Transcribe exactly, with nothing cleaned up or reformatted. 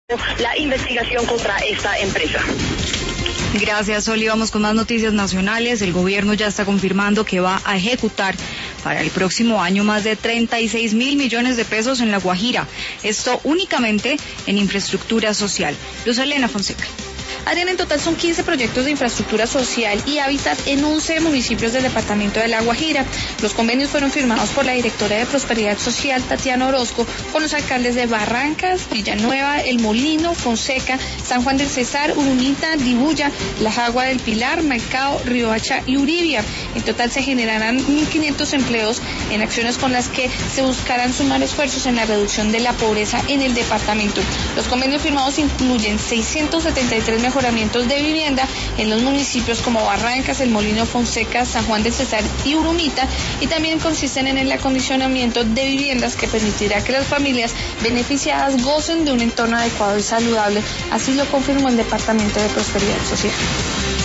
la investigación contra esta empresa. Gracias, Oli. Vamos con más noticias nacionales. El gobierno ya está confirmando que va a ejecutar para el próximo año más de treinta y seis mil millones de pesos en La Guajira. Esto únicamente en infraestructura social. Luz Elena Fonseca. Adriana, en total son quince proyectos de infraestructura social y hábitat en once municipios del departamento de La Guajira. Los convenios fueron firmados por la directora de Prosperidad Social, Tatiana Orozco, con los alcaldes de Barrancas, Villanueva, El Molino, Fonseca, San Juan del Cesar, Urumita, Dibuya, La Jagua del Pilar, Maicao, Riohacha y Uribia. En total se generarán mil quinientos empleos en acciones con las que se buscarán sumar esfuerzos en la reducción de la pobreza en el departamento. Los convenios firmados incluyen seiscientos setenta y tres mejoramientos de vivienda en los municipios como Barrancas, El Molino, Fonseca, San Juan del Cesar y Urumita, y también consisten en el acondicionamiento de viviendas que permitirá que las familias beneficiadas gocen de un entorno adecuado y saludable. Así lo confirmó el Departamento de Prosperidad Social.